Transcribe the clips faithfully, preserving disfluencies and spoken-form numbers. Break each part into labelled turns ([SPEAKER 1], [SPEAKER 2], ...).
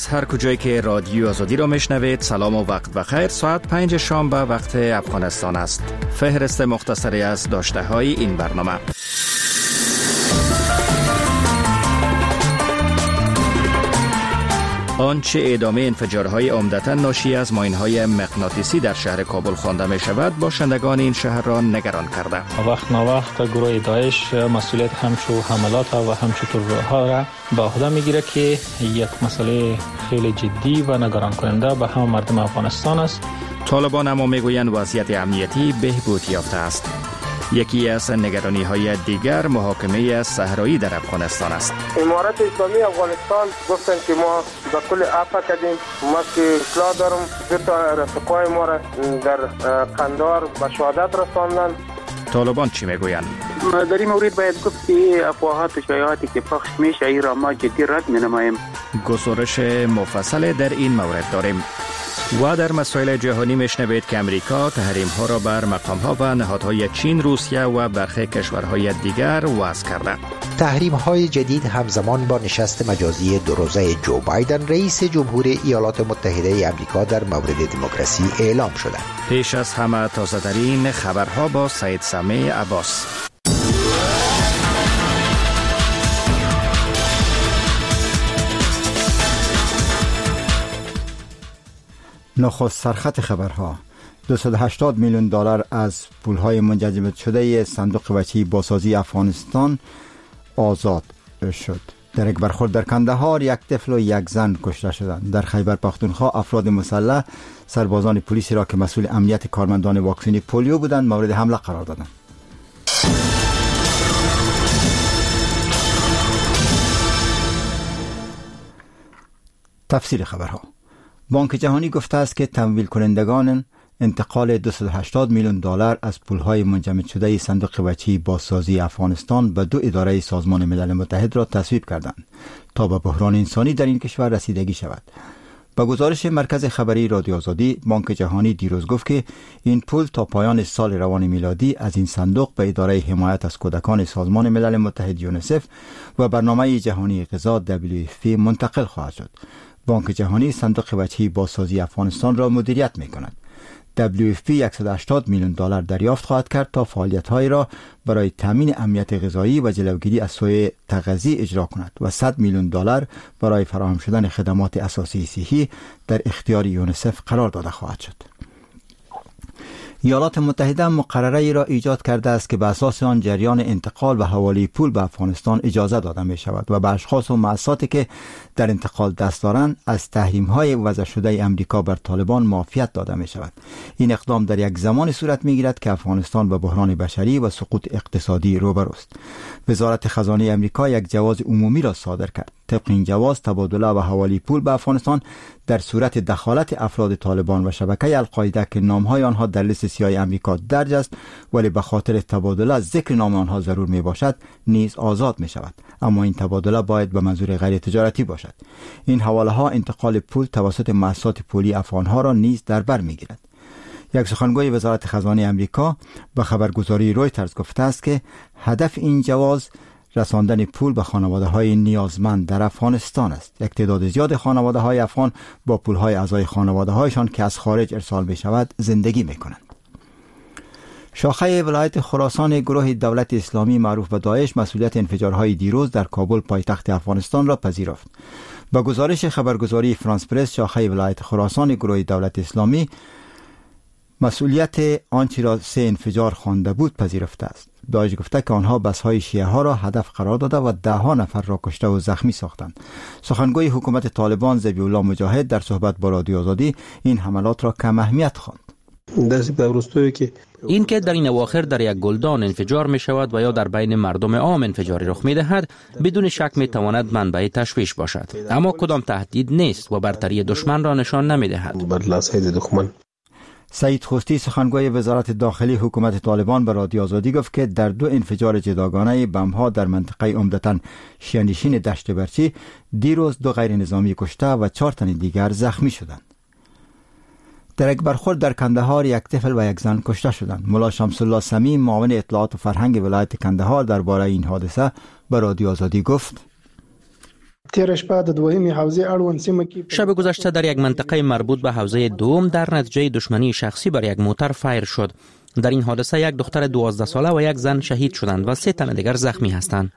[SPEAKER 1] از هر کجایی که رادیو آزادی را میشنوید سلام و وقت بخیر. ساعت پنج شام به وقت افغانستان است. فهرست مختصری از داشته های این برنامه. آنچه ادامه انفجارهای عمدتاً ناشی از ماین‌های مغناطیسی در شهر کابل خوانده می شود باشندگان این شهر را نگران کرده.
[SPEAKER 2] وقت نوقت گروه داعش مسئولیت همچو حملات و همچو ترورها را به عهده میگیره که یک مسئله خیلی جدی و نگران کننده به همه مردم افغانستان است.
[SPEAKER 1] طالبان اما میگویند وضعیت امنیتی بهبود یافته است. یکی از نگرانی های دیگر محاکمه صحرایی در افغانستان است.
[SPEAKER 3] امارت اسلامی افغانستان گفتن که ما به کل عفو کردیم. ما که اطلاع دارم دو تا رفقای ما را در قندهار به شهادت رساندن.
[SPEAKER 1] طالبان چی میگویند؟
[SPEAKER 4] در این مورد باید گفت که افواهات و شایعاتی که پخش میشه ای را ما جدی رد مینماییم.
[SPEAKER 1] گزارش مفصل در این مورد داریم. و در مسائل جهانی میشنوید که امریکا تحریم ها را بر مقام ها و نهادهای چین، روسیه و برخی کشورهای دیگر وضع کرده.
[SPEAKER 5] تحریم های جدید همزمان با نشست مجازی دو روزه جو بایدن رئیس جمهور ایالات متحده آمریکا در مورد دموکراسی اعلام شده.
[SPEAKER 1] پیش از همه تازه ترین خبرها با سید سمیع عباس.
[SPEAKER 6] نخست سرخط خبرها. دویست و هشتاد میلیون دلار از پولهای منجمد شده صندوق بچه‌ای بازسازی افغانستان آزاد شد. در یک برخورد در کندهار یک طفل و یک زن کشته شدند. در خیبر پختونخوا افراد مسلح سربازان پلیسی را که مسئول امنیت کارمندان واکسن پولیو بودند مورد حمله قرار دادند. تفصیل خبرها. بانک جهانی گفته است که تمویل کنندگان انتقال دویست و هشتاد میلیون دلار از پولهای منجمد شده صندوق بچه‌ای بازسازی افغانستان به دو اداره سازمان ملل متحد را تصویب کردند تا به بحران انسانی در این کشور رسیدگی شود. با گزارش مرکز خبری رادیو آزادی، بانک جهانی دیروز گفت که این پول تا پایان سال روان میلادی از این صندوق به اداره حمایت از کودکان سازمان ملل متحد یونیسف و برنامه جهانی غذا دبلیو اف پی منتقل خواهد شد. بانک جهانی صندوق بچه‌ای بازسازی افغانستان را مدیریت می‌کند. دبلیو اف پی صد و هشتاد میلیون دلار دریافت خواهد کرد تا فعالیت‌های را برای تامین امنیت غذایی و جلوگیری از سوء تغذیه اجرا کند و صد میلیون دلار برای فراهم شدن خدمات اساسی صحی در اختیار یونیسف قرار داده خواهد شد. ایالات متحده مقرره ای را ایجاد کرده است که به اساس آن جریان انتقال و حواله پول به افغانستان اجازه داده می شود و به اشخاص و مؤسساتی که در انتقال دست دارند از تحریم های وضع شده امریکا بر طالبان معافیت داده می شود. این اقدام در یک زمان صورت می گیرد که افغانستان با بحران بشری و سقوط اقتصادی روبروست. وزارت خزانه امریکا یک جواز عمومی را صادر کرد. طبق این جواز تبادله و حواله پول به افغانستان در صورت دخالت افراد طالبان و شبکه القاعده که نامهای آنها در لیست سیاه امریکا درج است ولی به خاطر تبادله ذکر نام آنها ضرور می باشد نیز آزاد می شود، اما این تبادله باید به منظور غیر تجارتی باشد. این حواله ها انتقال پول توسط مؤسسات پولی افغانها را نیز در بر می گیرد. یک سخنگوی وزارت خزانه امریکا به خبرگزاری رویترز گفته است که هدف این جواز رساندن پول به خانواده های نیازمند در افغانستان است. یک تعداد زیاد خانواده های افغان با پول های اعضای خانواده هایشان که از خارج ارسال می شود زندگی می کنند. شاخه ولایت خراسان گروه دولت اسلامی معروف به داعش مسئولیت انفجارهای دیروز در کابل پایتخت افغانستان را پذیرفت. با گزارش خبرگزاری فرانس پرس، شاخه ولایت خراسان گروه دولت اسلامی مسئولیت آنچه را سه انفجار خوانده بود پذیرفته است. داعش گفته که آنها بس‌های شیعه ها را هدف قرار داده و ده ها نفر را کشته و زخمی ساختند. سخنگوی حکومت طالبان ذبیح الله مجاهد در صحبت با رادیو آزادی این حملات را کم اهمیت خواند.
[SPEAKER 7] این که در این اواخر در یک گلدان انفجار می شود و یا در بین مردم عام انفجاری رخ می دهد بدون شک می تواند منبع تشویش باشد، اما کدام تهدید نیست و برتری دشمن را نشان نمی دهد.
[SPEAKER 6] سعید خوستی سخنگوی وزارت داخلی حکومت طالبان به رادیو آزادی گفت که در دو انفجار جداگانه بمب‌ها در منطقه عمدتاً شیعه‌نشین دشت برچی دیروز دو غیر نظامی کشته و چهار تن دیگر زخمی شدند. در یک برخورد در کندهار یک طفل و یک زن کشته شدند. ملا شمس الله سمیم معاون اطلاعات و فرهنگ ولایت کندهار درباره این حادثه به رادیو آزادی گفت:
[SPEAKER 7] شب گذشته در یک منطقه مربوط به حوزه دوم در نتیجه دشمنی شخصی بر یک موتر فایر شد. در این حادثه یک دختر دوازده ساله و یک زن شهید شدند و سه تن دیگر زخمی هستند.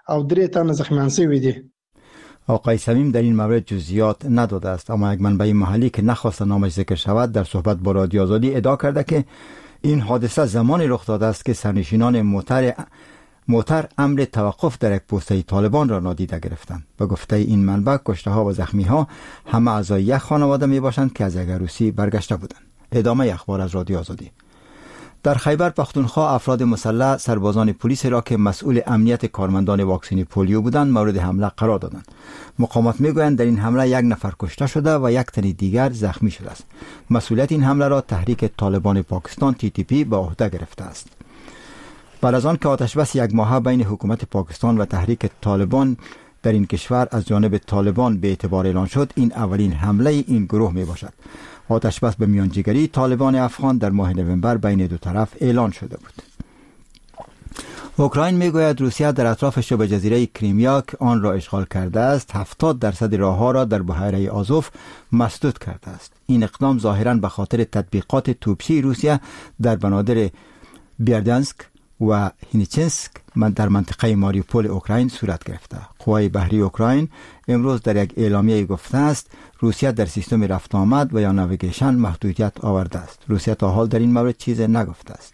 [SPEAKER 6] آقای صمیم در این مورد جزئیات نداده است، اما یک منبع محلی که نخواست نامش ذکر شود در صحبت با رادیو آزادی ادعا کرده که این حادثه زمانی رخ داده است که سرنشینان موتر موتر امر توقف در یک پوسته طالبان را نادیده گرفتند. به گفته این منبع کشته ها و زخمی ها همه اعضای یک خانواده می باشند که از یک عروسی برگشته بودند. ادامه اخبار از رادیو آزادی. در خیبر پختونخوا افراد مسلح سربازان پلیس را که مسئول امنیت کارمندان واکسن پولیو بودند مورد حمله قرار دادند. مقامات میگویند در این حمله یک نفر کشته شده و یک تن دیگر زخمی شده است. مسئولیت این حمله را تحریک طالبان پاکستان تی تی پی به عهده گرفته است. بعد از آن که آتشبس یک ماه بین حکومت پاکستان و تحریک طالبان در این کشور از جانب طالبان به اعتبار اعلان شد، این اولین حمله این گروه می باشد. آتشبس به میانجیگری طالبان افغان در ماه نوامبر بین دو طرف اعلان شده بود. اوکراین میگوید روسیه در اطراف شبه جزیره کریمیا که آن را اشغال کرده است هفتاد درصد راهها را در بحیره آزوف مسدود کرده است. این اقدام ظاهراً به خاطر تطبیقات توپچی روسیه در بنادر بیردانسک و هینیچنسک در منطقه ماریوپول اوکراین صورت گرفته. قوای بحری اوکراین امروز در یک اعلامیه گفته است روسیه در سیستم رفت آمد و یا ناویگیشن محدودیت آورده است. روسیه تا حال در این مورد چیزی نگفته است.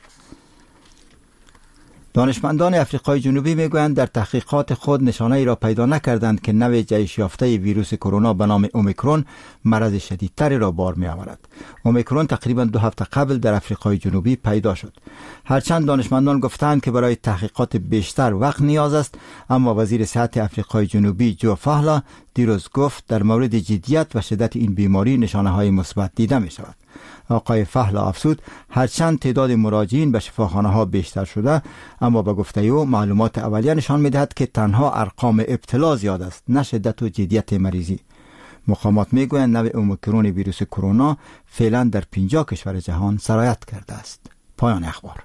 [SPEAKER 6] دانشمندان افریقای جنوبی میگویند در تحقیقات خود نشانه ای را پیدا نکردند که نوع جهش یافته ویروس کرونا به نام اومیکرون مرض شدیدتری را بار می آورد. اومیکرون تقریبا دو هفته قبل در افریقای جنوبی پیدا شد. هرچند دانشمندان گفتند که برای تحقیقات بیشتر وقت نیاز است، اما وزیر صحت افریقای جنوبی جو فاهلا دیروز گفت در مورد جدیت و شدت این بیماری نشانه های مثبت دیده می شود. آقای فهلا افزود هرچند تعداد مراجعین به شفاخانه ها بیشتر شده، اما به گفته او معلومات اولیه نشان می‌دهد که تنها ارقام ابتلا زیاد است، نه شدت و جدیت مریضی. مقامات میگویند نوع اومیکرون ویروس کرونا فعلا در پنجاه کشور جهان سرایت کرده است. پایان اخبار.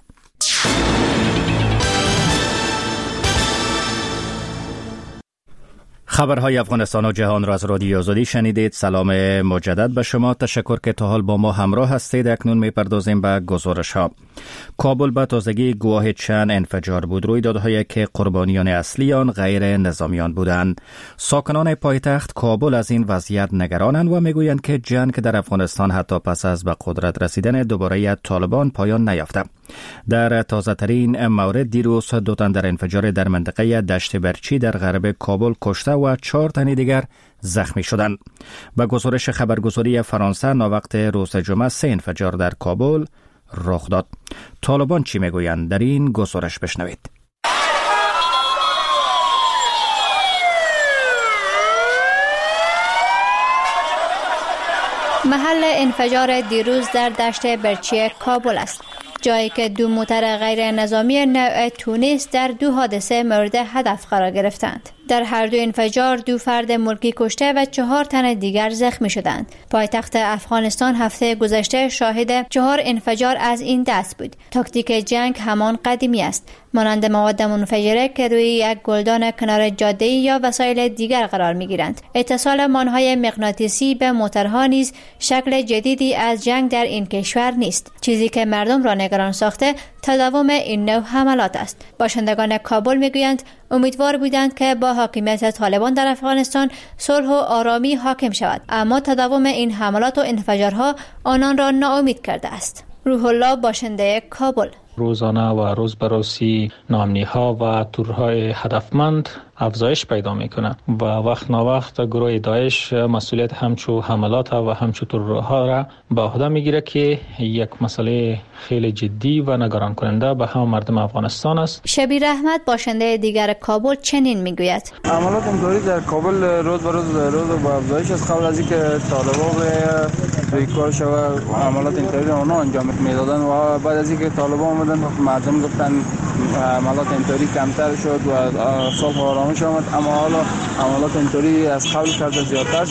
[SPEAKER 1] خبرهای افغانستان و جهان را از رادیو آزادی شنیدید. سلام مجدد به شما. تشکر که تا حال با ما همراه هستید. اکنون میپردازیم به گزارش ها. کابل به تازگی گواه چند انفجار بود. رویدادهایی که قربانیان اصلی آن غیر نظامیان بودند. ساکنان پایتخت کابل از این وضعیت نگرانند و میگویند که جنگ در افغانستان حتی پس از به قدرت رسیدن دوباره طالبان پایان نیافته. در تازه ترین مورد دیروز دو تن در انفجار در منطقه دشت برچی در غرب کابل کشته و چهار تن دیگر زخمی شدند. به گزارش خبرگزاری فرانسه ناوقت روز جمعه سه انفجار در کابل رخ داد. طالبان چی میگویند در این گزارش بشنوید.
[SPEAKER 8] محل انفجار دیروز در دشت برچی کابل است، جایی که دو موتر غیر نظامی نوع تونس در دو حادثه مورد هدف قرار گرفتند. در هر دو انفجار دو فرد ملکی کشته و چهار تن دیگر زخمی شدند. پایتخت افغانستان هفته گذشته شاهد چهار انفجار از این دست بود. تاکتیک جنگ همان قدیمی است، مانند مواد منفجره که روی یک گلدان کنار جاده یا وسایل دیگر قرار می‌گیرند. اتصال مانهای مغناطیسی به موترها نیز شکل جدیدی از جنگ در این کشور نیست، چیزی که مردم را نگران ساخته تداوم این نوع حملات است. باشندگان کابل میگویند امیدوار بودند که با حاکمیت طالبان در افغانستان صلح و آرامی حاکم شود، اما تداوم این حملات و انفجارها آنان را ناامید کرده است. روح الله باشنده کابل.
[SPEAKER 2] روزانه و روز به روزی ناامنی‌ها و تورهای هدفمند افزایش پیدا میکنه و وقت ناوقت گروه داعش مسئولیت همچو حملات و همچو تورها را به عهده میگیره که یک مسئله خیلی جدی و نگران کننده به همه مردم افغانستان است.
[SPEAKER 8] شبیر احمد باشنده دیگر کابل چنین میگوید:
[SPEAKER 9] حملات انفجاری در کابل روز به روز روز به افزایش است. قبل از اینکه طالبان روی کار شود حملات انفجاری آنها انجام میدادن و بعد از اینکه طالبان اومدن مردم گفتن حملات انفجاری کمتر شد و صلح و آرامش آمد، اما حالا حملات انفجاری از قبل کرده زیادتر شده.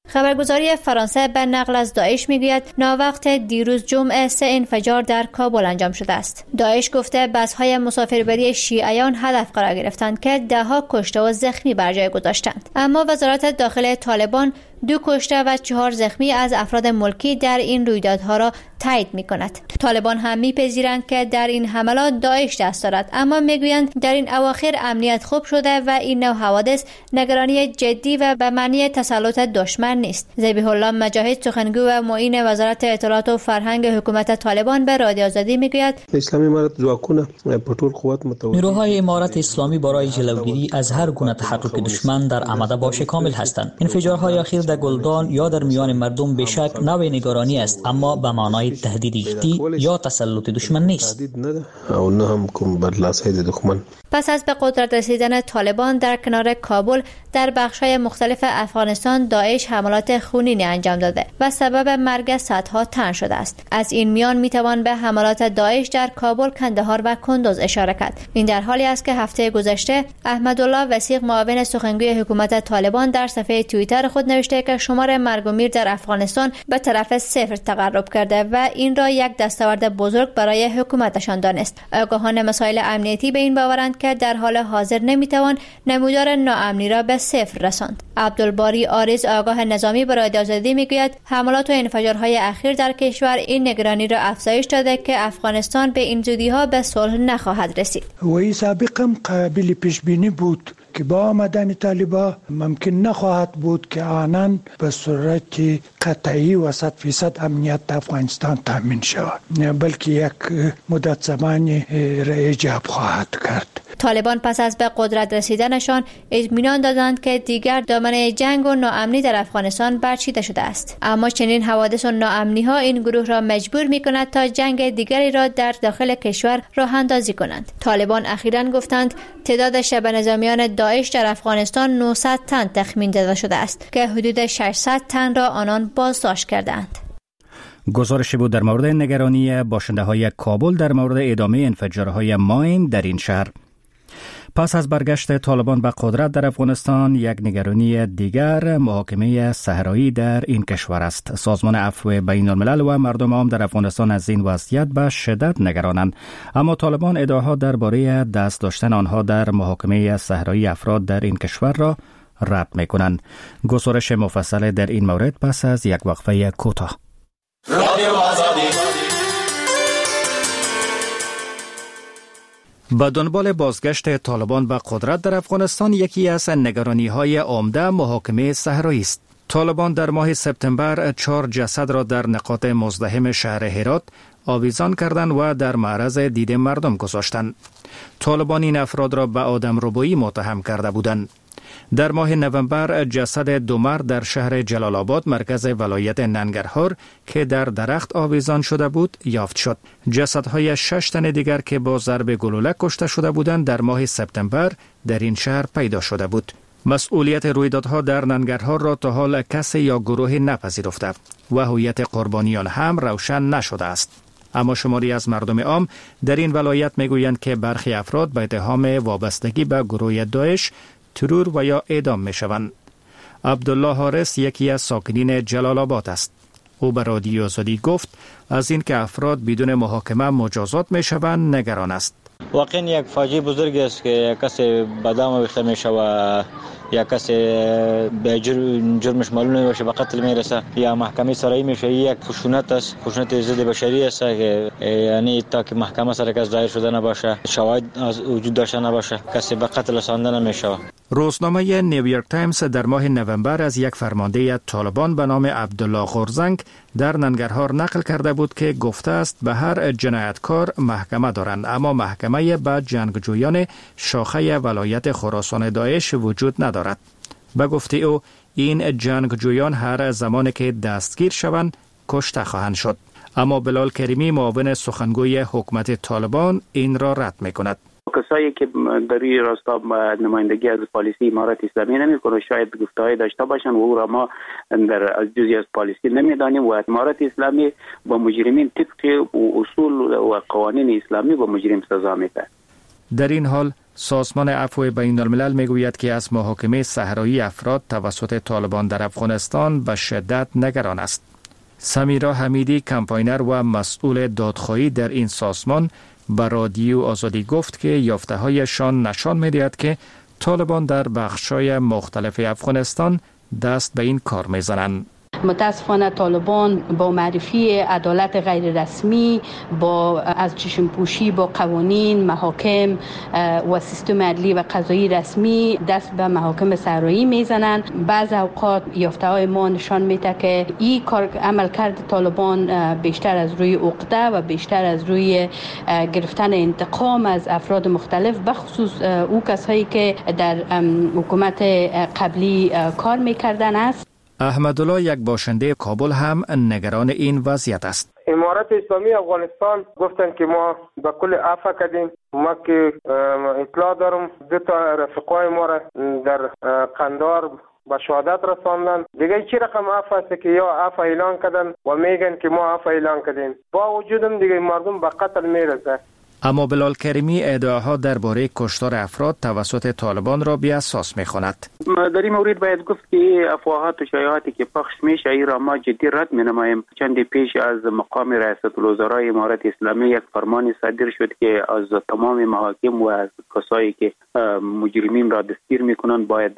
[SPEAKER 8] خبرگزاری فرانسه به نقل از داعش میگوید ناوقت دیروز جمعه سه انفجار در کابل انجام شده است. داعش گفته بس‌های مسافربری شیعیان هدف قرار گرفتند که ده‌ها کشته و زخمی بر جای گذاشتند. اما وزارت داخله طالبان دو کشته و چهار زخمی از افراد ملکی در این رویدادها را تایید می‌کند. طالبان هم می‌پذیرند که در این حملات داعش دست دارد، اما می‌گویند در این اواخر امنیت خوب شده و این نوع حوادث نگرانی جدی و به معنی تسلط دشمن نیست. ذبیح الله مجاهد سخنگو و معین وزارت اطلاعات و فرهنگ حکومت طالبان به رادیو آزادی می‌گوید
[SPEAKER 10] اسلامی امارت ځواکونه په ټول قوت متوجه
[SPEAKER 11] نیروهای امارت اسلامی برای جلوگیری از هر گونه تحرک دشمن در آماده باش کامل هستند. انفجارهای اخیر در گلدان یا در میان مردم بیشک نوع نگرانی است، اما به معنای تهدید جدی یا تسلط دشمن نیست.
[SPEAKER 10] او نه هم کوم برلاسه دشمن.
[SPEAKER 8] پس از به قدرت رسیدن طالبان در کنار کابل در بخش‌های مختلف افغانستان داعش حملات خونینی انجام داده و سبب مرگ صدها تن شده است. از این میان میتوان به حملات داعش در کابل، کندهار و کندوز اشاره کرد. این در حالی است که هفته گذشته احمدالله وثیق معاون سخنگوی حکومت طالبان در صفحه توییتر خود نوشته که شمار مرگ و میر در افغانستان به طرف صفر تقرب کرده و این را یک دستاورد بزرگ برای حکومتشان دانست. آگاهان مسائل امنیتی به این باورند که در حال حاضر نمیتوان نمودار ناامنی را به صفر رساند. عبدالباری آرز آگاه نظامی به رادیو آزادی میگوید حملات و انفجارهای اخیر در کشور این نگرانی را افزایش داده که افغانستان به این زودی‌ها به صلح نخواهد رسید.
[SPEAKER 12] و این سابقا قابل پیش بینی بود که با آمدن طالبان ممکن نخواهد بود که آنان به صورت قطعی و صد فیصد امنیت افغانستان تامین شود، بلکه یک مدت زمانی را ایجاب خواهد کرد.
[SPEAKER 8] طالبان پس از به قدرت رسیدنشان اطمینان دادند که دیگر دامنه جنگ و ناامنی در افغانستان برچیده شده است، اما چنین حوادث و ناامنی ها این گروه را مجبور می کند تا جنگ دیگری را در داخل کشور راه اندازی کنند. طالبان اخیراً گفتند تعداد شبه نظامیان داعش در افغانستان نهصد تن تخمین داده شده است که حدود ششصد تن را آنان بازداشت کردند.
[SPEAKER 1] گزارشی بود در مورد نگرانی باشنده های کابل در مورد ادامه انفجارهای ماین در این شهر. پس از برگشت طالبان به قدرت در افغانستان، یک نگرانی دیگر محاکمه صحرایی در این کشور است. سازمان عفو بین الملل و مردم عام در افغانستان از این وضعیت به شدت نگرانند، اما طالبان ادعاها درباره دست داشتن آنها در محاکمه صحرایی افراد در این کشور را رد می‌کنند. گزارش مفصل در این مورد پس از یک وقفه کوتاه. به دنبال بازگشت طالبان به قدرت در افغانستان، یکی از نگرانی‌های عمده محاکمه صحرایی است. طالبان در ماه سپتامبر چهار جسد را در نقاط مزدحم شهر هرات آویزان کردند و در معرض دید مردم گذاشتند. طالبان این افراد را به آدمربایی متهم کرده بودند. در ماه نوامبر جسد دو مرد در شهر جلال آباد مرکز ولایت ننگرهار که در درخت آویزان شده بود یافت شد. جسدهای شش تن دیگر که با ضرب گلوله کشته شده بودند در ماه سپتامبر در این شهر پیدا شده بود. مسئولیت رویدادها در ننگرهار را تا حال کسی یا گروهی نپذیرفته و هویت قربانیان هم روشن نشده است. اما شماری از مردم عام در این ولایت میگویند که برخی افراد به اتهام وابستگی به گروه داعش ترور و یا اعدام می شوند. عبدالله حارس یکی از ساکنین جلال آباد است. او به رادیو آزادی گفت از این که افراد بدون محاکمه مجازات می شوند نگران است.
[SPEAKER 13] واقعا یک فاجعه بزرگی است که کسی به دام آویخته می شود، یا کسی به جرمش معلوم نمیشه به قتل میرسه، یا محکمه سرایی میشه. یک خشونت است، خشونت ضد بشری است که یعنی تا که محکمه سر کس ظاهر شده نباشه، شواهد وجود داشته نباشه، کسی به قتل رسانده نمیشه.
[SPEAKER 1] روزنامه نیویورک تایمز در ماه نوامبر از یک فرمانده طالبان به نام عبدالله غورزنگ در ننگرهار نقل کرده بود که گفته است به هر جنایتکار محکمه دارند، اما محکمه به جنگجویان شاخه ولایت خراسان داعش وجود ندارد. به گفته او این جنگجویان هر زمان که دستگیر شوند کشته خواهند شد. اما بلال کریمی معاون سخنگوی حکومت طالبان این را رد می‌کند.
[SPEAKER 4] کسایی که در این راستا نمایندگی از پالیسی امارت اسلامی نمی‌کنه شاید گفته‌ای داشته باشن و او را ما در از جزئی از پالیسی نمی‌دانیم و امارت اسلامی با مجرمین طبق اصول و قوانین اسلامی با مجرم سزا میده.
[SPEAKER 1] در این حال سازمان عفو بین الملل میگوید که از محاکمه صحرایی افراد توسط طالبان در افغانستان به شدت نگران است. سمیرا حمیدی، کمپاینر و مسئول دادخواهی در این سازمان، به رادیو آزادی گفت که یافته‌هایشان نشان می‌دهد که طالبان در بخش‌های مختلف افغانستان دست به این کار می‌زنند.
[SPEAKER 14] متاسفانه طالبان با معرفی عدالت غیر رسمی، با از چشم پوشی با قوانین، محاکم و سیستم عدلی و قضایی رسمی دست به محاکم صحرایی میزنند. بعض اوقات یافته‌های ما نشان میده که این کار عملکرد طالبان بیشتر از روی عقده و بیشتر از روی گرفتن انتقام از افراد مختلف، بخصوص او کسایی که در حکومت قبلی کار میکردن است.
[SPEAKER 1] احمدالله، یک باشنده کابل، هم نگران این وضعیت است.
[SPEAKER 3] امارت اسلامی افغانستان گفتن که ما به کل عفو کردیم. ما که اطلاع دارم دو تا رفقای ما را در قندار به شهادت رساندن. دیگه چی رقم عفو است که یا عفو اعلان کردن و میگن که ما عفو اعلان کردیم، با وجودم دیگه مردم به قتل میرسه.
[SPEAKER 1] اما بلال کریمی ادعاها درباره کشتار افراد توسط طالبان را بی اساس می‌خواند.
[SPEAKER 4] در این مورد باید گفت که افواهات و شایعاتی که پخش میشه این را ما جدی رد می‌نماییم. چند پیش از مقام رئیس الوزرای امارت اسلامی یک فرمانی صادر شد که از تمام محاکم و از کسایی که مجرمین را دستگیر میکنن باید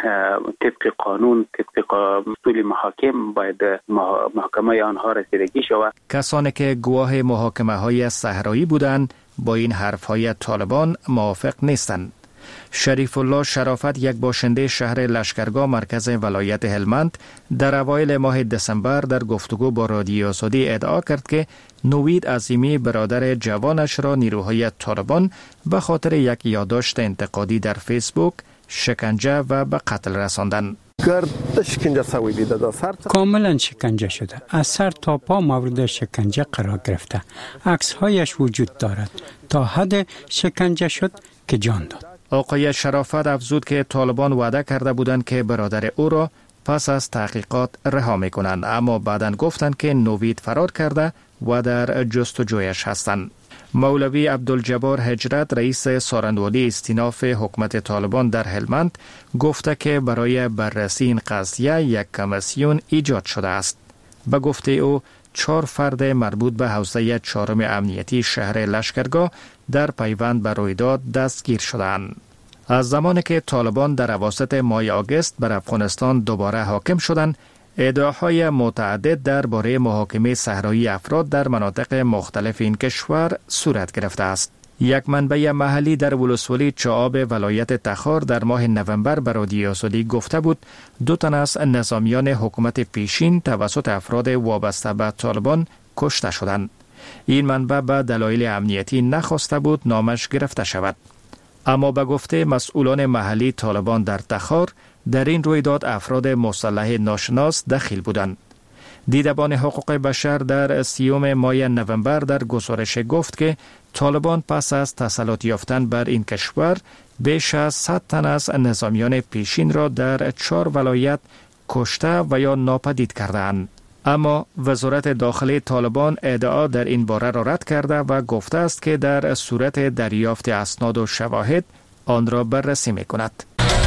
[SPEAKER 4] طبق قانون، طبق اصول محاکم باید محاکمه آنها رسیدگی شود.
[SPEAKER 1] کسانی که گواه محاکمه‌های صحرایی بودند با این حرف‌های طالبان موافق نیستند. شریف الله شرافت، یک باشنده شهر لشکرگاه مرکز ولایت هلمند، در اوایل ماه دسامبر در گفتگو با رادیو آزادی ادعا کرد که نوید عظیمی برادر جوانش را نیروهای طالبان به خاطر یک یادداشت انتقادی در فیسبوک شکنجه و به قتل رساندند.
[SPEAKER 15] کاملا شکنجه شده، از سر تا پا مورد شکنجه قرار گرفته. عکس هایش وجود دارد. تا حد شکنجه شد که جان داد.
[SPEAKER 1] آقای شرافت افزود که طالبان وعده کرده بودند که برادر او را پس از تحقیقات رها می‌کنند، اما بعداً گفتند که نوید فرار کرده و در جستجویش هستند. مولوی عبدالجبار هجرت، رئیس سارنوالی استیناف حکومت طالبان در هلمند، گفته که برای بررسی این قضیه یک کمیسیون ایجاد شده است. به گفته او چهار فرد مربوط به حوزه چهارم امنیتی شهر لشکرگاه در پیوند به رویداد دستگیر شدند. از زمانی که طالبان در اواسط ماه آگوست بر افغانستان دوباره حاکم شدند، ادعاهای متعدد درباره محاکمه صحرایی افراد در مناطق مختلف این کشور صورت گرفته است. یک منبع محلی در ولسوالی چعاب ولایت تخار در ماه نوامبر به رادیو آزادی گفته بود دو تن از نظامیان حکومت پیشین توسط افراد وابسته به طالبان کشته شدند. این منبع به دلایل امنیتی نخواسته بود نامش گرفته شود. اما به گفته مسئولان محلی طالبان در تخار، در این رویداد افراد مسلح ناشناس دخیل بودند. دیدبان حقوق بشر در سیوم ماه نوامبر در گزارش گفت که طالبان پس از تسلط یافتن بر این کشور بیش از صد تن از نظامیان پیشین را در چهار ولایت کشته و یا ناپدید کردند. اما وزارت داخلی طالبان ادعا در این باره را رد کرده و گفته است که در صورت دریافت اسناد و شواهد آن را بررسی می‌کند.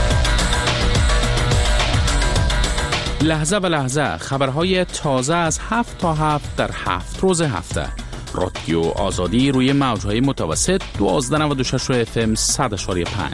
[SPEAKER 16] لحظه به لحظه خبرهای تازه از هفت تا هفت در هفت روز هفته. رادیو آزادی روی موجهای متوسط دوازده نود و شش اف ام صد و پنج.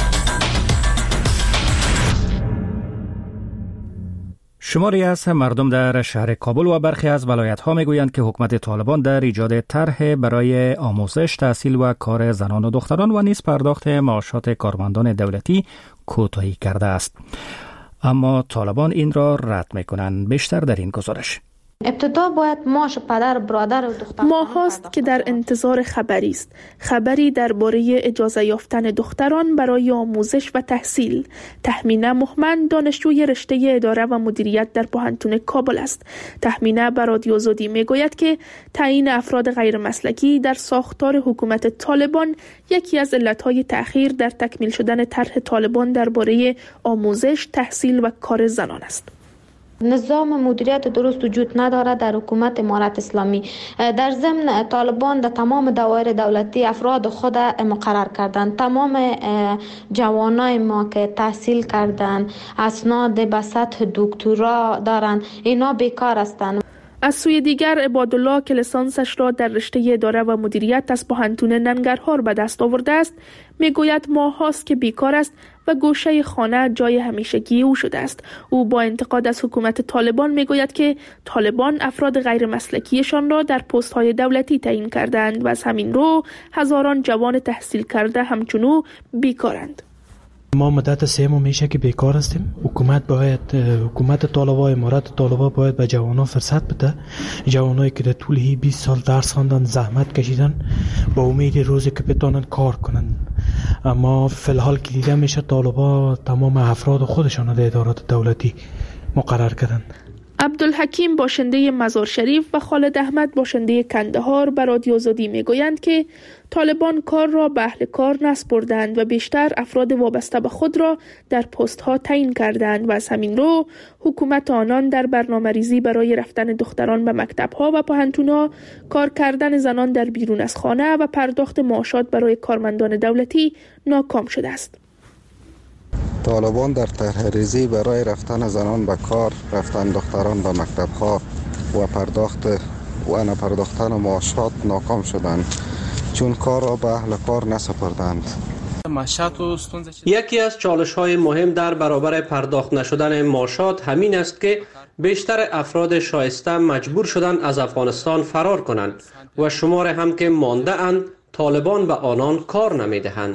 [SPEAKER 1] شماری از مردم در شهر کابل و برخی از ولایت‌ها میگویند که حکومت طالبان در ایجاد طرح برای آموزش، تحصیل و کار زنان و دختران و نیز پرداخت معاشات کارمندان دولتی کوتاهی کرده است. اما طالبان این را رد می‌کنند. بیشتر در این گزارش.
[SPEAKER 17] ابتدا باید معاش پدر، برادر و دختر
[SPEAKER 18] ماه هاست که در انتظار خبری است. خبری درباره اجازه یافتن دختران برای آموزش و تحصیل. تهمینه مهمن دانشجوی رشته اداره و مدیریت در پوهنتون کابل است. تهمینه به رادیو آزادی میگوید که تعیین افراد غیر مسلکی در ساختار حکومت طالبان یکی از علتهای تأخیر در تکمیل شدن طرح طالبان درباره آموزش، تحصیل و کار زنان است.
[SPEAKER 17] نظام مدیریت درست وجود نداره در حکومت امارت اسلامی. در ضمن طالبان در تمام دوائر دولتی افراد خود مقرر کردند. تمام جوانای ما که تحصیل کردن، اسناد به سطح دکترا دارن، اینا بیکار هستند.
[SPEAKER 18] از سوی دیگر عبادالله که لیسانسش را در رشته اداره و مدیریت از پوهنتون ننگرهار به دست آورده است، میگوید ماه هاست که بیکار است و گوشه خانه جای همیشگی او شده است. او با انتقاد از حکومت طالبان میگوید که طالبان افراد غیر مسلکیشان را در پست های دولتی تعیین کردند و از همین رو هزاران جوان تحصیل کرده همچنو بیکارند.
[SPEAKER 19] ما مدت سه ماه میشه که بیکار هستیم. حکومت باید حکومت طالبا، امارت طالبا باید به جوانان فرصت بده. جوانایی که در طول بیست سال درس خواندن، زحمت کشیدن، با امید روزی که بتونن کار کنن. اما فی الحال که دیده میشه طالبا تمام افراد خودشان در ادارات دولتی مقرر کردن.
[SPEAKER 18] عبدالحکیم باشنده مزار شریف و خالد احمد باشنده کندهار به رادیو آزادی میگویند که طالبان کار را به اهل کار نسپردند و بیشتر افراد وابسته به خود را در پست ها تعیین کردند و از همین رو حکومت آنان در برنامه ریزی برای رفتن دختران به مکتب ها و پوهنتون ها، کار کردن زنان در بیرون از خانه و پرداخت معاشات برای کارمندان دولتی ناکام شده است.
[SPEAKER 20] طالبان در طرح‌ریزی برای رفتن زنان به کار، رفتن دختران به مکتب‌ها و پرداخت و نپرداختن معاشات ناکام شدند، چون کار را به اهل کار نسپردند.
[SPEAKER 21] یکی از چالش‌های مهم در برابر پرداخت نشدن معاشات همین است که بیشتر افراد شایسته مجبور شدند از افغانستان فرار کنند و شمار هم که مانده اند طالبان به آنان کار نمی‌دهند.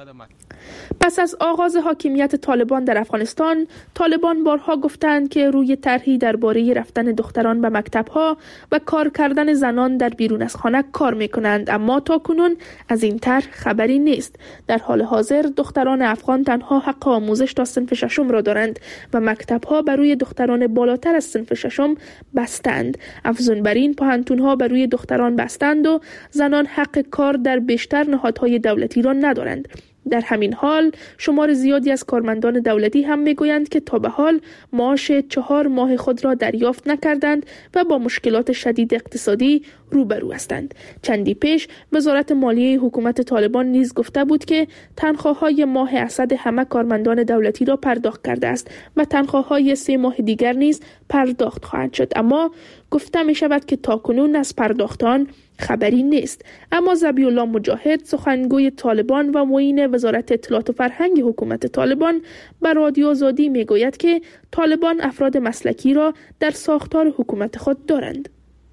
[SPEAKER 18] پس از آغاز حاکمیت طالبان در افغانستان، طالبان بارها گفتند که روی طرحی درباره رفتن دختران به مکتب‌ها و کار کردن زنان در بیرون از خانه کار می‌کنند، اما تاکنون از این طرح خبری نیست. در حال حاضر دختران افغان تنها حق آموزش تا صنف ششم را دارند و مکتب‌ها برای دختران بالاتر از صنف ششم بستند. افزون بر این، پوهنتون‌ها برای دختران بستند و زنان حق کار در بیشتر نهادهای دولتی را ندارند. در همین حال شمار زیادی از کارمندان دولتی هم میگویند که تا به حال معاش چهار ماه خود را دریافت نکردند و با مشکلات شدید اقتصادی روبرو هستند. چندی پیش وزارت مالیه حکومت طالبان نیز گفته بود که تنخواه‌های ماه اسد همه کارمندان دولتی را پرداخت کرده است و تنخواه‌های سه ماه دیگر نیز پرداخت خواهند شد، اما گفته می شود که تاکنون از پرداختان خبری نیست. اما ذبیح الله مجاهد، سخنگوی طالبان و معین وزارت اطلاعات و فرهنگ حکومت طالبان، به رادیو آزادی می گوید که طالبان افراد مسلکی را در ساختار حکومت خود دارند.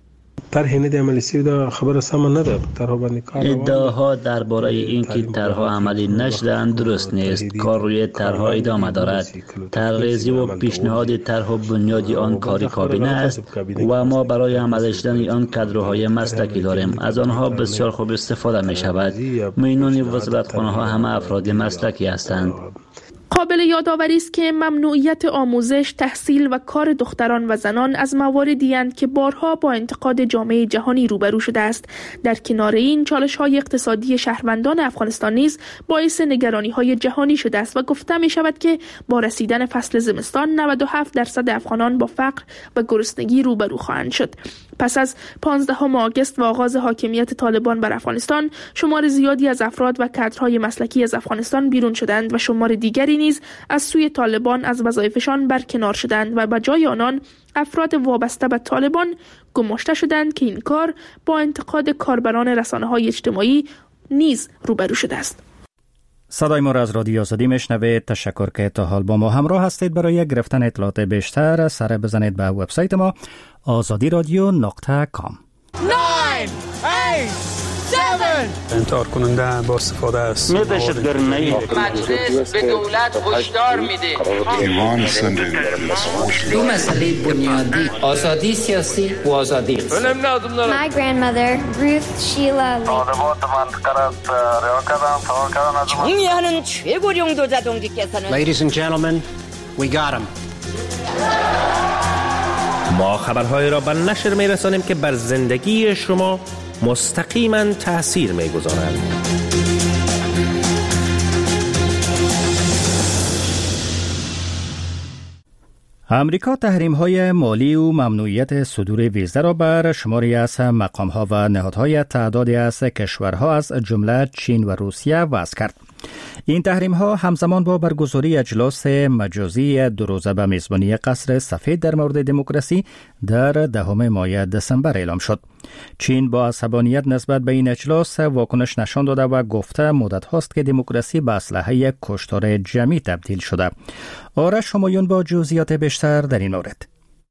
[SPEAKER 10] طرح نه د عملی سوی دا خبر سم نه ده. طرح باندې کار
[SPEAKER 22] ادعاها درباره اینکه طرحها عملی نشدند درست نیست. کار روی طرحها ادامه دارد. طرح‌ریزی و پیشنهاد طرح و بنیاد آن کار کابینه است و ما برای عملی شدن آن کادرهای مسلکی داریم. از آنها بسیار خوب استفاده می شود. معینان وزارتخانه ها همه افراد مسلکی هستند.
[SPEAKER 18] قابل یادآوری است که ممنوعیت آموزش، تحصیل و کار دختران و زنان از مواردی اند که بارها با انتقاد جامعه جهانی روبرو شده است. در کنار این، چالش‌های اقتصادی شهروندان افغانستان نیز باعث نگرانی‌های جهانی شده است و گفته می‌شود که با رسیدن فصل زمستان نود و هفت درصد افغانان با فقر و گرسنگی روبرو خواهند شد. پس از پانزدهم آگوست و آغاز حاکمیت طالبان بر افغانستان، شمار زیادی از افراد و کادرهای مسلکی از افغانستان بیرون شدند و شمار دیگری نیز از سوی طالبان از وظایفشان برکنار شدند و به جای آنان افراد وابسته به طالبان گماشته شدند که این کار با انتقاد کاربران رسانه‌های اجتماعی نیز روبرو شده است.
[SPEAKER 1] صدای ما را از رادیو آزادی میشنوید. تشکر که تا حال با ما همراه هستید. برای گرفتن اطلاعات بیشتر سر بزنید به وبسایت ما آزادی رادیو نقطه کام.
[SPEAKER 10] انتحار کننده با استفاده است.
[SPEAKER 23] مجلس به دولت هشدار میده.
[SPEAKER 24] دو مسئله بنیادی: آزادی سیاسی و آزادی اقتصادی.
[SPEAKER 23] My grandmother Ruth Sheila
[SPEAKER 24] 총리하는 최고령 도자동지께서는
[SPEAKER 25] Ladies and gentlemen, we got him.
[SPEAKER 26] ما خبرهای را به نشر میرسانیم که بر زندگی شما مستقیما تأثیر میگذارند.
[SPEAKER 1] امریکا تحریم‌های مالی و ممنوعیت صدور ویزا را بر شماری از مقام‌ها و نهادهای تعدادی از کشورها از جمله چین و روسیه وضع کرد. این تحریم‌ها همزمان با برگزاری اجلاس مجازی دو روزه به میزبانی قصر سفید در مورد دموکراسی در دهم ماه دسامبر اعلام شد. چین با عصبانیت نسبت به این اجلاس واکنش نشان داده و گفته مدت هاست که دموکراسی به اسلحه کشتار جمعی تبدیل شده. آرش همایون با جزئیات بیشتر در این مورد.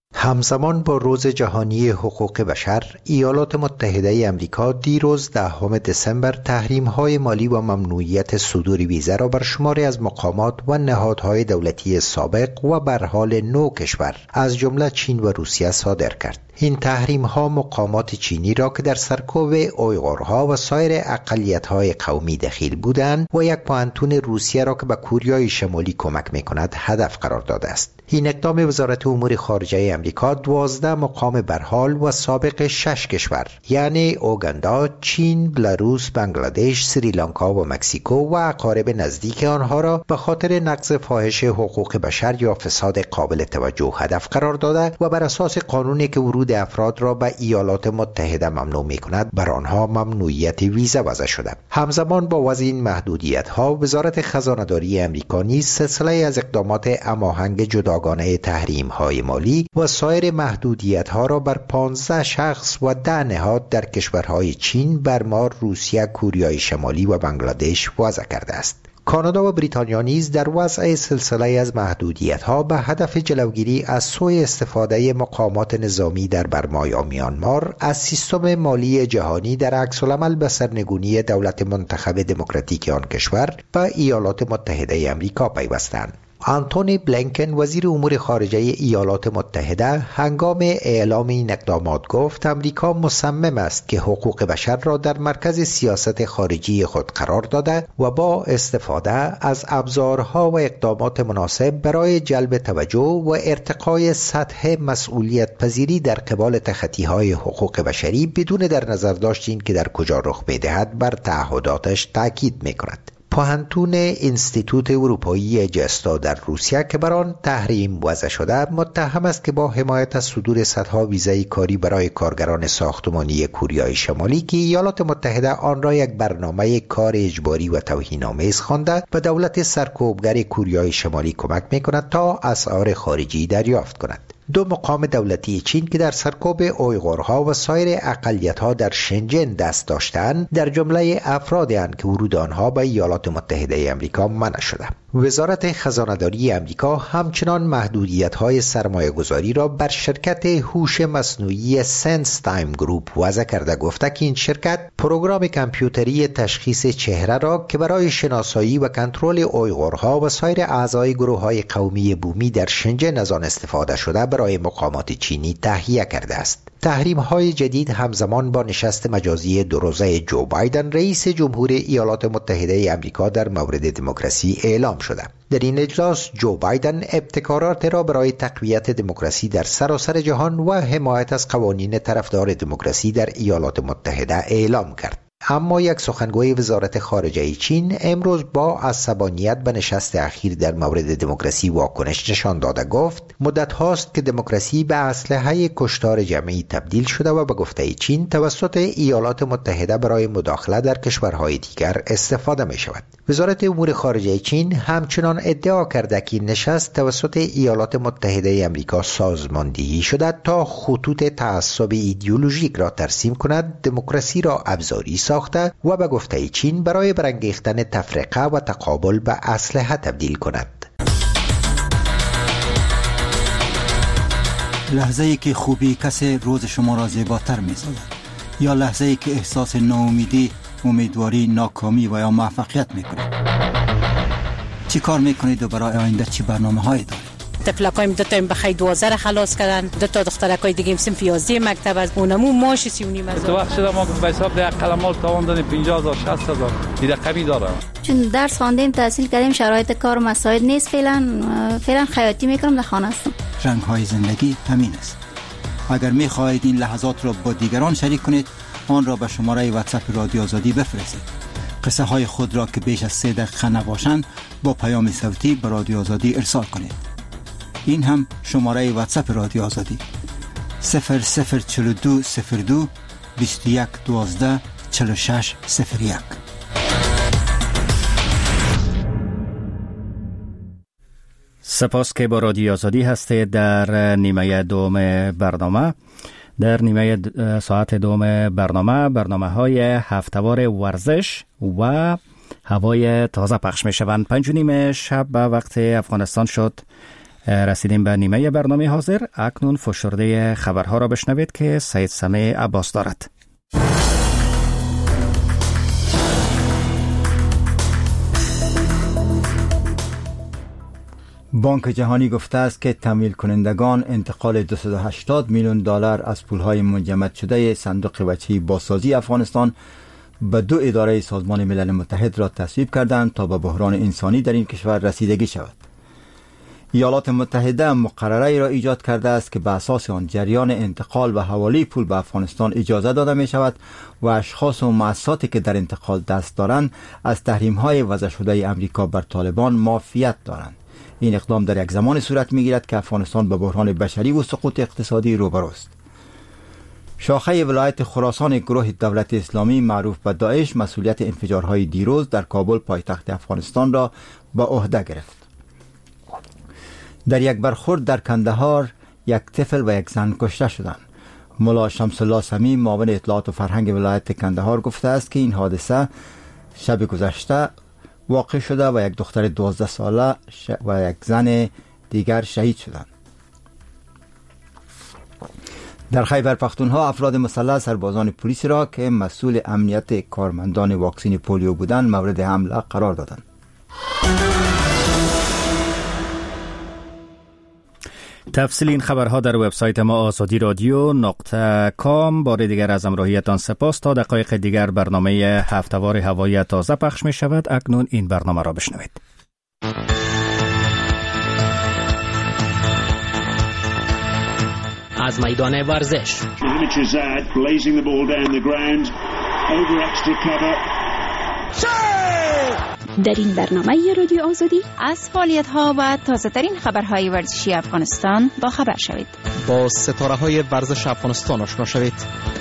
[SPEAKER 2] همزمان با روز جهانی حقوق بشر، ایالات متحده امریکا دیروز دهم دسامبر تحریم‌های مالی و ممنوعیت صدور ویزا را بر شماری از مقامات و نهادهای دولتی سابق و بر حال نو کشور از جمله چین و روسیه صادر کرد. این تحریم ها مقامات چینی را که در سرکوب اویغورها و سایر اقلیت های قومی دخیل بودند و یک پوهنتون روسیه را که به کوریای شمالی کمک می کند هدف قرار داده است. این اقدام وزارت امور خارجه امریکا دوازده مقام برحال و سابق شش کشور یعنی اوگاندا، چین، بلاروس، بنگلادش، سریلانکا و مکزیکو و اقارب نزدیک آنها را به خاطر نقض فاحش حقوق بشر یا فساد قابل توجه هدف قرار داده و بر اساس قانونی که ورود افراد را به ایالات متحده ممنوع می کند بر آنها ممنوعیت ویزا وضع شده. همزمان با وضع این محدودیت ها وزارت خزانه‌داری امریکا نیز سلسله از اقدامات هماهنگ جداگانه تحریم های مالی و سایر محدودیت ها را بر پانزده شخص و ده نهاد در کشورهای چین، برما، روسیه، کوریای شمالی و بنگلادش وضع کرده است. کانادا و بریتانیا نیز در وضع سلسله از محدودیت‌ها به هدف جلوگیری از سوء استفاده مقامات نظامی در برما یا میانمار از سیستم مالی جهانی در عکس‌العمل به سرنگونی دولت منتخب دموکراتیک آن کشور به ایالات متحده آمریکا پیوستند. آنتونی بلینکن وزیر امور خارجه ایالات متحده هنگام اعلام این اقدامات گفت امریکا مصمم است که حقوق بشر را در مرکز سیاست خارجی خود قرار داده و با استفاده از ابزارها و اقدامات مناسب برای جلب توجه و ارتقای سطح مسئولیت پذیری در قبال تخطی‌های حقوق بشری بدون در نظر داشتن که در کجا رخ می‌دهد بر تعهداتش تاکید می‌کند. پوهنتون انستیتوت اروپایی جستا در روسیه که بر آن تحریم وضع شده متهم است که با حمایت از صدور صدها ویزای کاری برای کارگران ساختمانی کوریای شمالی که ایالات متحده آن را یک برنامه کار اجباری و توهین‌آمیز خوانده به دولت سرکوبگر کوریای شمالی کمک می‌کند تا اسعار خارجی دریافت کند. دو مقام دولتی چین که در سرکوب اویغورها و سایر اقلیت‌ها در شنجن دست داشتند در جمله افرادی اند که ورود آنها به ایالات متحده آمریکا منع شده. وزارت خزانه‌داری آمریکا همچنان محدودیت‌های سرمایه‌گذاری را بر شرکت هوش مصنوعی سنس تایم گروپ وضع کرده گفته که این شرکت پروگرام کامپیوتری تشخیص چهره را که برای شناسایی و کنترل اویغورها و سایر اعضای گروه‌های قومی بومی در شنجن از آن استفاده شده برای مقامات چینی تهیه کرده است. تحریم‌های جدید همزمان با نشست مجازی دو روزه جو بایدن رئیس جمهور ایالات متحده آمریکا در مورد دموکراسی اعلام شده. در این اجلاس جو بایدن ابتکارات را برای تقویت دموکراسی در سراسر جهان و حمایت از قوانین طرفدار دموکراسی در ایالات متحده اعلام کرد. اما یک سخنگوی وزارت خارجه چین امروز با عصبانیت به نشست اخیر در مورد دموکراسی واکنش نشان داده گفت مدت هاست که دموکراسی به اسلحه کشتار جمعی تبدیل شده و به گفته چین توسط ایالات متحده برای مداخله در کشورهای دیگر استفاده می شود. وزارت امور خارجه چین همچنان ادعا کرده که نشست توسط ایالات متحده آمریکا سازماندهی شده تا خطوط تعصب ایدئولوژیک را ترسیم کند، دموکراسی را ابزاری ساخته و به گفته چین برای برانگیختن تفرقه و تقابل به اسلحه تبدیل کند.
[SPEAKER 5] لحظه ای که خوبی کسی روز شما را زیباتر می سازد یا لحظه ای که احساس ناامیدی، امیدواری، ناکامی و یا موفقیت می کنید. چی کار می کنید و برای آینده چی برنامه هایی دارید؟
[SPEAKER 6] تفلکایم دو تا بخیر دوازده خلاص کردن، دو تا دخترکای دیگه صنف یازده مکتب از اونمو ماش سی و نیم هزار.
[SPEAKER 7] تو وقت شده ما به حساب ده قلمال تاوان دادیم پنجاه هزار شصت هزار این رقمی داره.
[SPEAKER 9] چون درس خواندیم تحصیل کردیم شرایط کار مساعد نیست، فعلا فعلا خیاطی میکنم در خانه هستم.
[SPEAKER 5] رنگ های زندگی همین است. اگر می خواهید این لحظات را با دیگران شریک کنید آن را به شماره واتساپ رادیو آزادی بفرستید. قصه های خود را که بیش از سه دقیقه نباشند با پیام صوتی به رادیو آزادی ارسال کنید. این هم شماره واتساپ رادیو آزادی صفر صفر چهل و دو صفر دو بیست و یک دوازده چهل و شش صفر یک.
[SPEAKER 1] سپاس که با رادیو آزادی هستید. در نیمه دوم برنامه در نیمه ساعت دوم برنامه برنامه های هفته‌وار ورزش و هوای تازه پخش می شوند. پنج و نیم شب به وقت افغانستان شد. رسیدیم به نیمه برنامه حاضر. اکنون فشرده خبرها را بشنوید که سید سمیع عباس دارد.
[SPEAKER 5] بانک جهانی گفته است که تمویل کنندگان انتقال دویست و هشتاد میلیون دلار از پولهای منجمد شده صندوق بچه‌ای بازسازی افغانستان به دو اداره سازمان ملل متحد را تصویب کردند تا به بحران انسانی در این کشور رسیدگی شود. ایالات متحده مقرره را ایجاد کرده است که به اساس آن جریان انتقال و حوالی پول به افغانستان اجازه داده می شود و اشخاص و مؤسساتی که در انتقال دست دارند از تحریم‌های وضع شده امریکا بر طالبان معافیت دارند. این اقدام در یک زمان صورت می‌گیرد که افغانستان به بحران بشری و سقوط اقتصادی روبروست. شاخه ولایت خراسان گروه دولت اسلامی معروف به داعش مسئولیت انفجارهای دیروز در کابل پایتخت افغانستان را به عهده گرفت. در یک برخورد در کندهار یک طفل و یک زن کشته شدند. ملا شمس الله سمی معاون اطلاعات و فرهنگ ولایت کندهار گفته است که این حادثه شب گذشته واقع شده و یک دختر دوازده ساله و یک زن دیگر شهید شدند. در خیبر پختونخوا افراد مسلح سربازان پلیس را که مسئول امنیت کارمندان واکسین پولیو بودند مورد حمله قرار دادند.
[SPEAKER 1] تفصیل این خبرها در وبسایت ما آزادی رادیو نقطه کام. بار دیگر از همراهیتان سپاس. تا دقایق دیگر برنامه هفته‌وار هوایی تازه پخش می شود. اکنون این برنامه را بشنوید.
[SPEAKER 25] از میدان ورزش
[SPEAKER 3] در این برنامه رادیو آزادی از فعالیت‌ها و تازه‌ترین خبرهای ورزشی افغانستان با خبر شوید.
[SPEAKER 25] با ستاره‌های ورزش افغانستان آشنا شوید.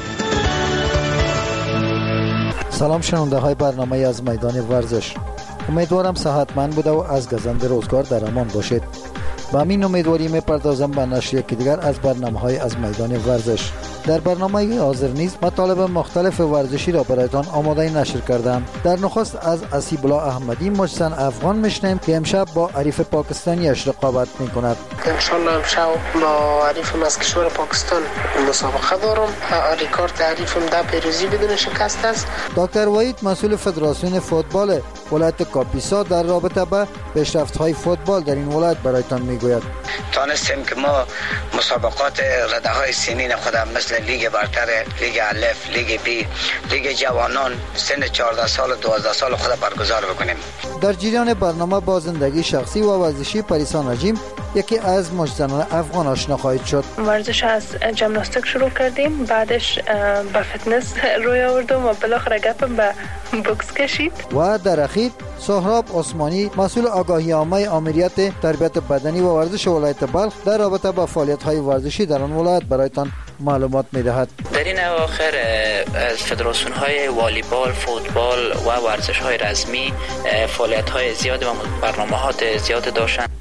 [SPEAKER 8] سلام شنونده های برنامه از میدان ورزش. امیدوارم صحتمند بوده و از گزند روزگار در امان باشید. با همین امیدواری میپردازم به نشر یکی دیگر از برنامه‌های از میدان ورزش. در برنامه حاضر نیز مطالب مختلف ورزشی را برایتان آماده نشر کردم. در نخست از اسیب الله احمدی مجسن افغان میشنیم که امشب با حریف پاکستانیش رقابت میکند.
[SPEAKER 11] ان شاء الله امشب با حریفم از کشور پاکستان مسابقه دارم. ریکورد حریفم ده پیروزی بدون شکست است.
[SPEAKER 8] دکتر وحید مسئول فدراسیون فوتبال ولایت کاپیسا در رابطه با پیشرفت‌های فوتبال در این ولایت برایتان میگوید.
[SPEAKER 12] تانستیم که ما مسابقات رده‌های سنین خودم مثل لیگ برتر، لیگ الف، لیگ بی، لیگ جوانان سن چهارده سال و دوازده سال خود برگزار بکنیم.
[SPEAKER 8] در جریان برنامه با زندگی شخصی و ورزشی پریسان نجیم یکی از مجزنان افغان آشنا خواهید شد.
[SPEAKER 13] ورزش از ژیمناستیک شروع کردیم، بعدش به فتنس روی آوردم و بالاخره گپم به بوکس کشید.
[SPEAKER 8] و در اخیر سهراب عثمانی مسئول آگاهی عامه آمریت تربیت بدنی و ورزش ولایت بلخ در رابطه با فعالیت‌های ورزشی در آن ولایت برایتان معلومات می‌دهد.
[SPEAKER 14] در این اواخر از فدراسیون‌های والیبال، فوتبال و ورزش‌های رزمی فعالیت‌های زیاد و برنامه‌های زیاد داشتند.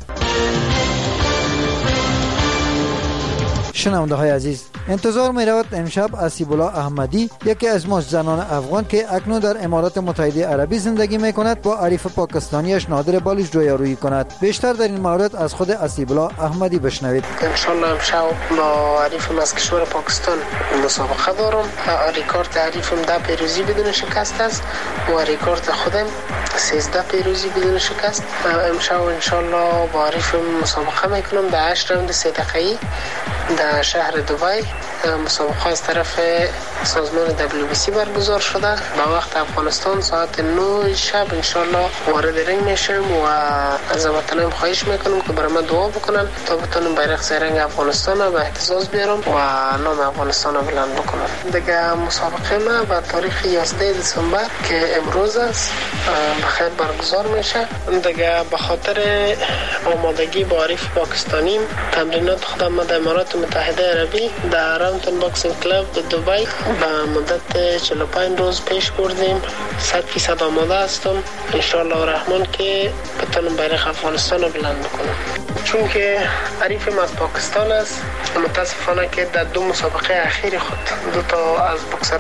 [SPEAKER 8] شنونده های عزیز، انتظار می رود امشب اسیب الله احمدی یکی از ماست زنان افغان که اکنون در امارات متحده عربی زندگی می کند با حریف پاکستانیش نادر بالوچ رویارویی کند. بیشتر در این مورد از خود اسیب الله احمدی بشنوید.
[SPEAKER 11] ان شاء الله امشب با حریفم از کشور پاکستان مسابقه دارم. ریکورد حریفم ده پیروزی بدون شکست است و ریکورد خودم سیزده پیروزی بدون شکست. امشب ان شاء الله با حریفم مسابقه میکنم در هشت راوند سه دقیقه‌ای در شهر دبی مسابقه از طرف سازمان دبلیو بی سی برگزار شده. با وقت افغانستان ساعت نه شب انشالله وارد رنگ میشم و از هموطنان خواهش میکنم که برای من دعا بکنن تا بتونم بیرق زرنگ افغانستان رو به اهتزاز بیارم و نام افغانستان رو بلند بکنم. دیگه مسابقه ما به تاریخ یازده دسامبر که امروز است بخیر برگزار میشه. دیگه به خاطر آمادگی با حریف پاکستانی تمرینات خودم ما در امارات متحده عربی در راونتون باکسینگ کلاب دبی به مدت چهل و پنج روز پیش بردیم. صد فیصد آماده هستم انشالله الرحمن که بتونم بیرق افغانستان رو بلند بکنم. چون که حریفم از پاکستان است، متاسفانه که در دو مسابقه اخیر خود دو تا از بوکسر